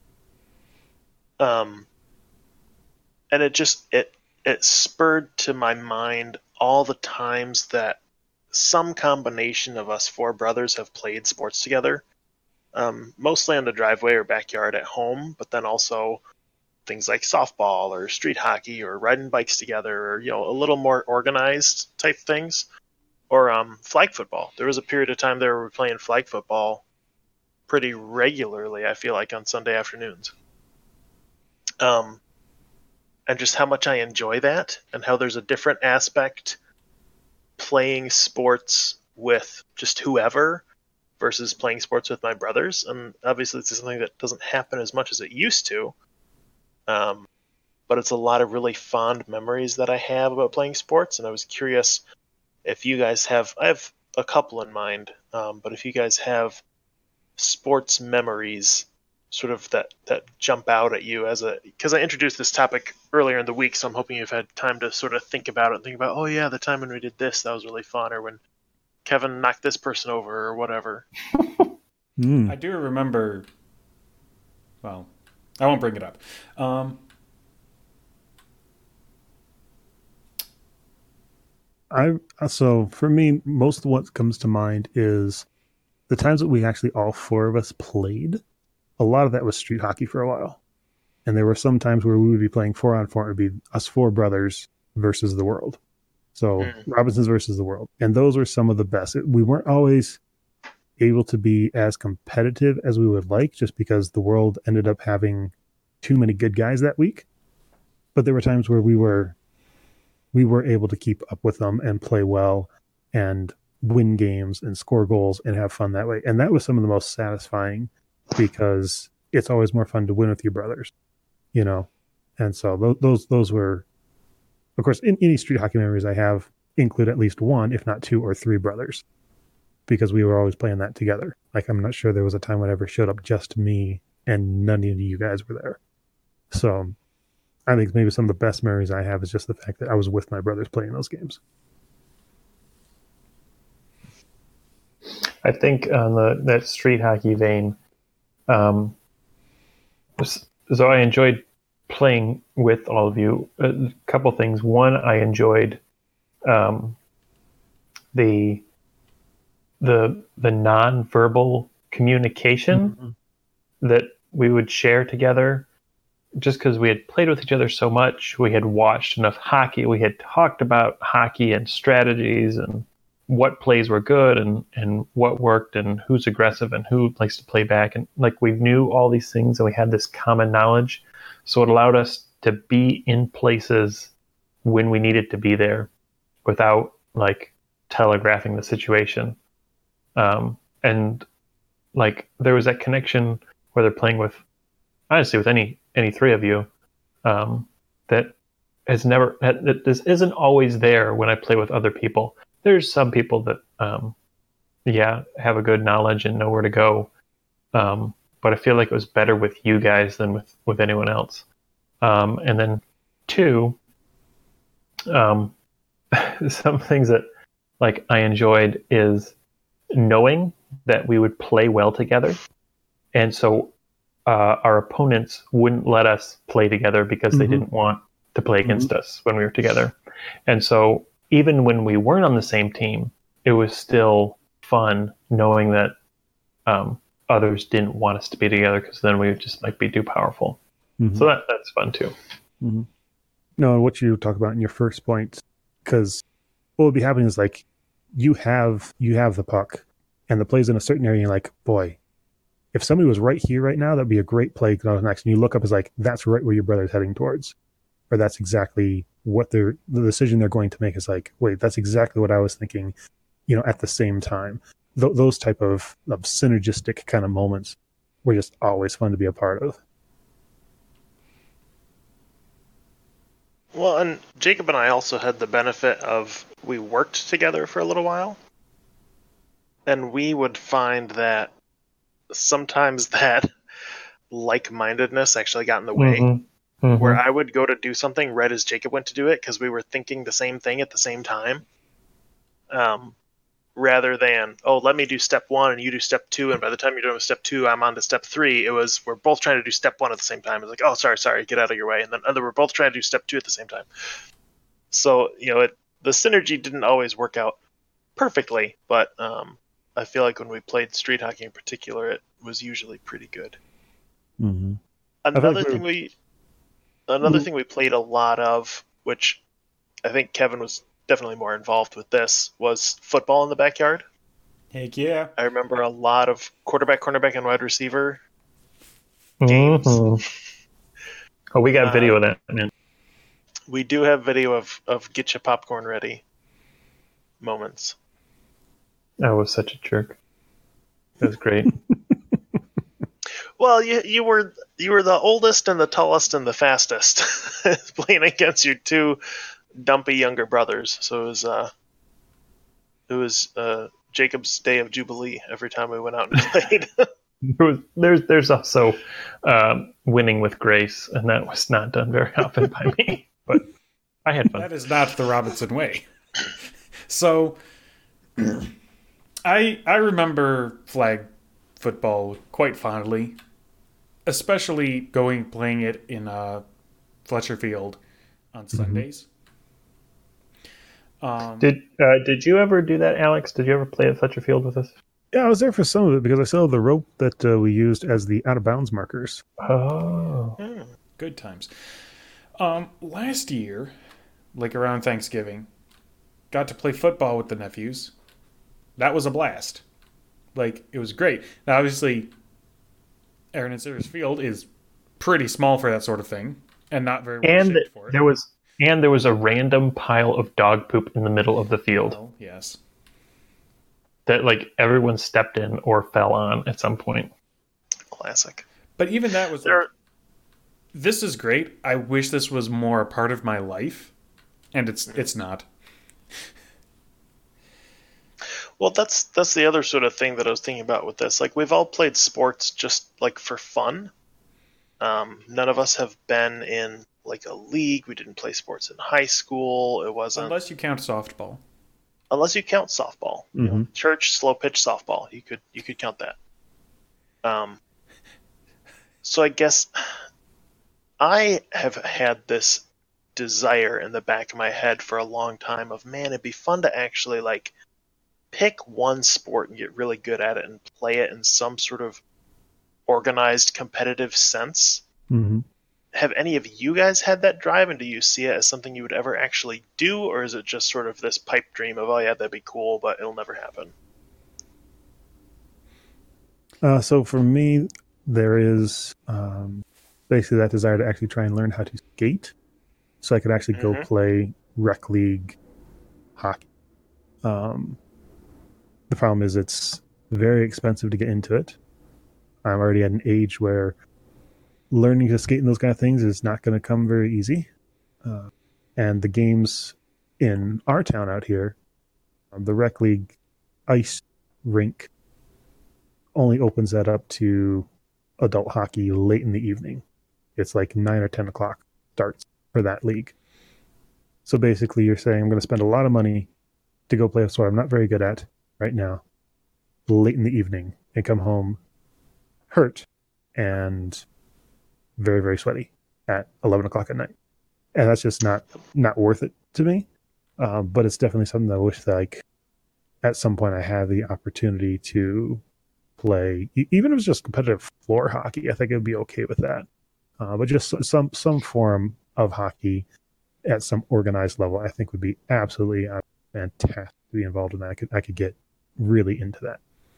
Um, and it just it it spurred to my mind all the times that some combination of us four brothers have played sports together. Um, mostly on the driveway or backyard at home, but then also things like softball or street hockey or riding bikes together, or you know, a little more organized type things, or um, flag football. There was a period of time there where we were playing flag football pretty regularly, I feel like, on Sunday afternoons. Um, and just how much I enjoy that, and how there's a different aspect playing sports with just whoever versus playing sports with my brothers. And obviously it's something that doesn't happen as much as it used to. Um, but it's a lot of really fond memories that I have about playing sports, and I was curious if you guys have, I have a couple in mind, um, but if you guys have sports memories sort of that, that jump out at you as a, because I introduced this topic earlier in the week, so I'm hoping you've had time to sort of think about it and think about, oh yeah, the time when we did this, that was really fun, or when Kevin knocked this person over, or whatever. Mm. I do remember. Well, I won't bring it up. Um, I so for me, most of what comes to mind is the times that we actually all four of us played. A lot of that was street hockey for a while, and there were some times where we would be playing four on four. It would be us four brothers versus the world. So Mm. Robinsons versus the world, and those were some of the best. It, we weren't always able to be as competitive as we would like, just because the world ended up having too many good guys that week. But there were times where we were we were able to keep up with them and play well and win games and score goals and have fun that way. And that was some of the most satisfying, because it's always more fun to win with your brothers, you know? And so those, those, those were, of course, in any street hockey memories I have include at least one, if not two or three brothers, because we were always playing that together. Like, I'm not sure there was a time when I ever showed up just me and none of you guys were there. So I think maybe some of the best memories I have is just the fact that I was with my brothers playing those games. I think on the that street hockey vein, um, so I enjoyed playing with all of you. A couple things. One, I enjoyed um, the the the nonverbal communication mm-hmm. that we would share together. Just because we had played with each other so much, we had watched enough hockey, we had talked about hockey and strategies and what plays were good and, and what worked and who's aggressive and who likes to play back. And like, we knew all these things and we had this common knowledge. So it allowed us to be in places when we needed to be there without like telegraphing the situation. Um, and like, there was that connection where they're playing with honestly with any any three of you, um, that has never that, that this isn't always there when I play with other people. There's some people that um, yeah have a good knowledge and know where to go, um, but I feel like it was better with you guys than with with anyone else. Um, and then two, um, some things that like I enjoyed is knowing that we would play well together, and so uh, our opponents wouldn't let us play together because they Mhm. didn't want to play against us when we were together. And so even when we weren't on the same team, it was still fun knowing that um, others didn't want us to be together because then we just might be too powerful. Mhm. So that that's fun too. Mhm. No, what you talk about in your first point, because what would be happening is like you have you have the puck, and the play's in a certain area. And you're like, boy, if somebody was right here right now, that'd be a great play. Because next, and you look up, is like that's right where your brother's heading towards, or that's exactly what they're the decision they're going to make is like. Wait, that's exactly what I was thinking. You know, at the same time, Th- those type of, of synergistic kind of moments were just always fun to be a part of. Well, and Jacob and I also had the benefit of we worked together for a little while, and we would find that sometimes that like-mindedness actually got in the way. Mhm. Mhm. Where I would go to do something right as Jacob went to do it because we were thinking the same thing at the same time. Um, rather than, oh, let me do step one and you do step two, and by the time you're done with step two, I'm on to step three. It was, we're both trying to do step one at the same time. It's like, oh, sorry, sorry, get out of your way. And then and then we're both trying to do step two at the same time. So, you know, it, the synergy didn't always work out perfectly, but um, I feel like when we played street hockey in particular, it was usually pretty good. Mm-hmm. Another like we thing were- we, another Mhm. thing we played a lot of, which I think Kevin was definitely more involved with this, was football in the backyard. Heck yeah. I remember a lot of quarterback, cornerback, and wide receiver games. Mhm. Oh, we got Uh, video of that. Man. We do have video of, of get your popcorn ready moments. I was such a jerk. It was great. Well, you you were you were the oldest and the tallest and the fastest, playing against your two dumpy younger brothers. So it was uh, it was uh, Jacob's day of jubilee every time we went out and played. There was, there's there's also um, winning with grace, and that was not done very often by me. But I had fun. That is not the Robinson way. So, I I remember flag football quite fondly, especially going playing it in uh, Fletcher Field on Sundays. Um, Did uh, did you ever do that, Alex? Did you ever play at Fletcher Field with us? Yeah, I was there for some of it because I saw the rope that uh, we used as the out of bounds markers. Oh, Hmm. Good times. Um, last year, like around Thanksgiving, got to play football with the nephews. That was a blast. Like, it was great. Now, obviously, Aaron and Sarah's field is pretty small for that sort of thing, and not very well and shaped for it. there was and there was a random pile of dog poop in the middle of the field Well, yes. that like everyone stepped in or fell on at some point. Classic. But even that was like, There, this is great. I wish this was more a part of my life, and it's it's not. well, that's that's the other sort of thing that I was thinking about with this. Like, we've all played sports just like for fun. Um, none of us have been in like a league. We didn't play sports in high school. It wasn't Unless you count softball. unless you count softball. You know, Mhm. church slow pitch softball. You could you could count that. Um, so I guess I have had this desire in the back of my head for a long time of, man, it'd be fun to actually like pick one sport and get really good at it and play it in some sort of organized competitive sense. Mm-hmm. Have any of you guys had that drive, and do you see it as something you would ever actually do, or is it just sort of this pipe dream of, oh yeah, that'd be cool, but it'll never happen? Uh, so for me, there is um, basically that desire to actually try and learn how to skate, so I could actually go Mhm. play rec league hockey. Um, the problem is it's very expensive to get into it. I'm already at an age where learning to skate in those kind of things is not going to come very easy. Uh, and the games in our town out here, um, the rec league ice rink only opens that up to adult hockey late in the evening. It's like nine or ten o'clock starts for that league. So basically you're saying I'm going to spend a lot of money to go play a sport I'm not very good at right now, late in the evening, and come home hurt and very, very sweaty at eleven o'clock at night. And that's just not, not worth it to me. Uh, but it's definitely something that I wish that, like, at some point I have the opportunity to play, e- even if it's just competitive floor hockey. I think it would be okay with that. Uh, but just some some form of hockey at some organized level, I think would be absolutely uh, fantastic to be involved in that. I could I could get really into that.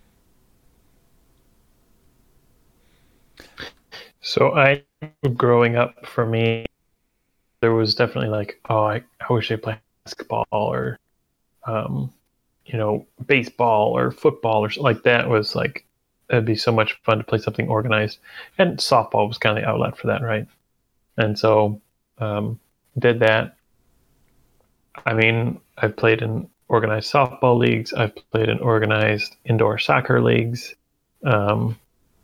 So I, growing up, for me, there was definitely like, oh, I, I wish I played basketball or, um, you know, baseball or football or something like that. Was like, it'd be so much fun to play something organized. And softball was kind of the outlet for that, right? And so um, did that. I mean, I've played in organized softball leagues. I've played in organized indoor soccer leagues. Um,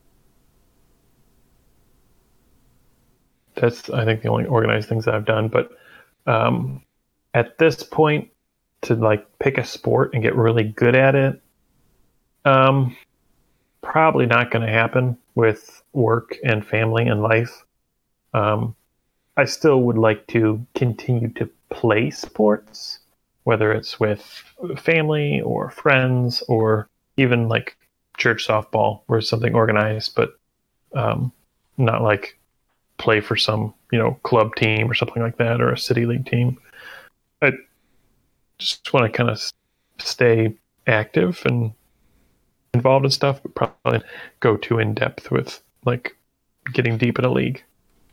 that's, I think, the only organized things that I've done. But um, at this point, to like pick a sport and get really good at it, um, probably not going to happen with work and family and life. Um, I still would like to continue to play sports, whether it's with family or friends or even like church softball or something organized, but um, not like play for some, you know, club team or something like that, or a city league team. I just want to kind of stay active and involved in stuff, but probably go too in depth with like getting deep in a league.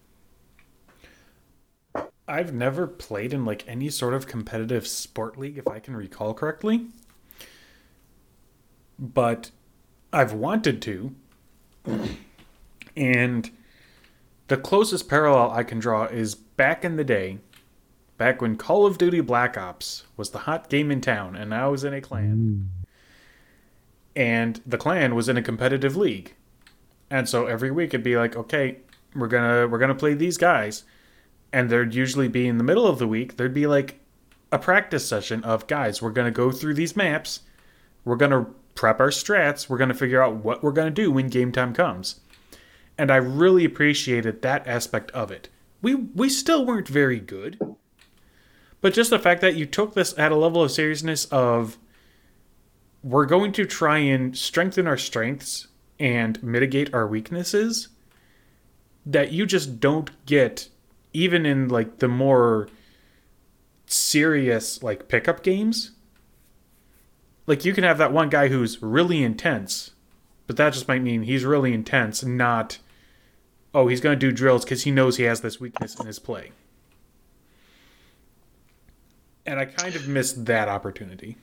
I've never played in like any sort of competitive sport league, if I can recall correctly. But I've wanted to. And the closest parallel I can draw is back in the day, back when Call of Duty Black Ops was the hot game in town, and I was in a clan. Mm. And the clan was in a competitive league. And so every week it'd be like, okay, we're gonna we're gonna play these guys. And there'd usually be in the middle of the week, there'd be like a practice session of, guys, we're gonna go through these maps, we're gonna prep our strats, we're gonna figure out what we're gonna do when game time comes. And I really appreciated that aspect of it. We we still weren't very good. But just the fact that you took this at a level of seriousness of, we're going to try and strengthen our strengths and mitigate our weaknesses, that you just don't get even in like the more serious like pickup games. Like you can have that one guy who's really intense, but that just might mean he's really intense, not, oh, he's going to do drills because he knows he has this weakness in his play. And I kind of missed that opportunity.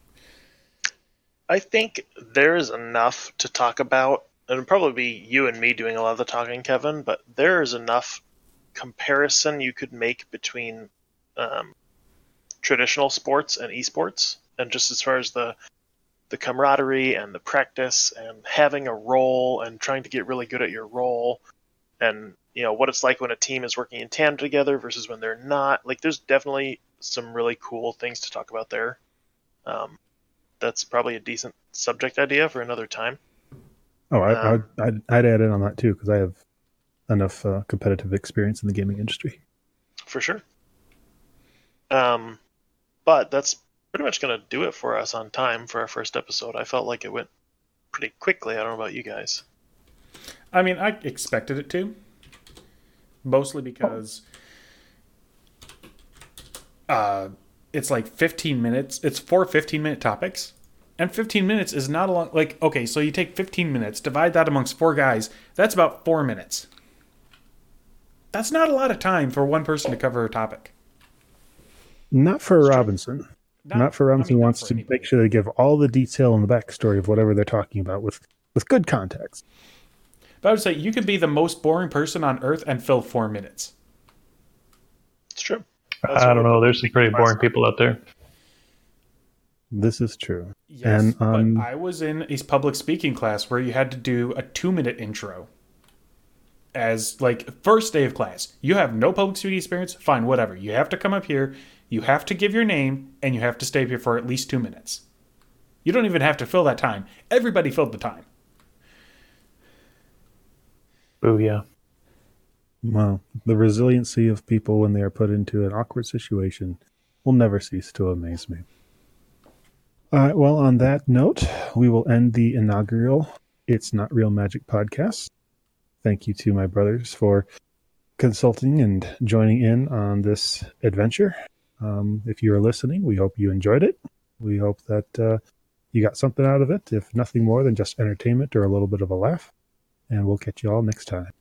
I think there is enough to talk about, and it'll probably be you and me doing a lot of the talking, Kevin, but there is enough comparison you could make between um, traditional sports and esports, and just as far as the the camaraderie and the practice and having a role and trying to get really good at your role, and you know what it's like when a team is working in tandem together versus when they're not. Like, there's definitely some really cool things to talk about there. Um, that's probably a decent subject idea for another time. Oh, I, um, I'd, I'd, I'd add in on that too, because I have enough uh, competitive experience in the gaming industry. For sure. Um, but that's pretty much going to do it for us on time for our first episode. I felt like it went pretty quickly. I don't know about you guys. I mean, I expected it to. Mostly because uh, it's like fifteen minutes. It's four fifteen-minute topics. And fifteen minutes is not a long... Like, okay, so you take fifteen minutes, divide that amongst four guys. That's about four minutes. That's not a lot of time for one person to cover a topic. Not for That's Robinson. Not, not for Robinson. I mean, wants to anybody. Make sure they give all the detail and the backstory of whatever they're talking about with, with good context. But I would say you could be the most boring person on Earth and fill four minutes. It's true. That's I don't what- know. There's some pretty boring people out there. This is true. Yes, And, um, but I was in a public speaking class where you had to do a two-minute intro. As, like, first day of class. You have no public speaking experience? Fine, whatever. You have to come up here, you have to give your name, and you have to stay here for at least two minutes. You don't even have to fill that time. Everybody filled the time. Booyah. Well, the resiliency of people when they are put into an awkward situation will never cease to amaze me. All right, well, on that note, we will end the inaugural It's Not Real Magic podcast. Thank you to my brothers for consulting and joining in on this adventure. Um, if you are listening, we hope you enjoyed it. We hope that uh, you got something out of it, if nothing more than just entertainment or a little bit of a laugh. And we'll catch you all next time.